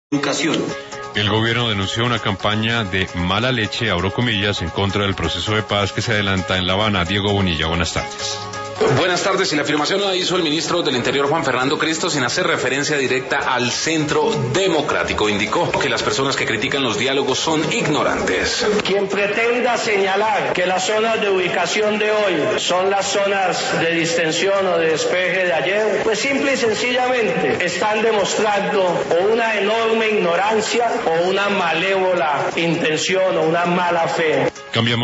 Educación. El gobierno denunció una campaña de mala leche, abro comillas, en contra del proceso de paz que se adelanta en La Habana. Diego Bonilla, buenas tardes. Buenas tardes, y la afirmación la hizo el ministro del Interior, Juan Fernando Cristo, sin hacer referencia directa al Centro Democrático. Indicó que las personas que critican los diálogos son ignorantes. Quien pretenda señalar que las zonas de ubicación de hoy son las zonas de distensión o de despeje de ayer, pues simple y sencillamente están demostrando o una enorme ignorancia o una malévola intención o una mala fe. Cambiamos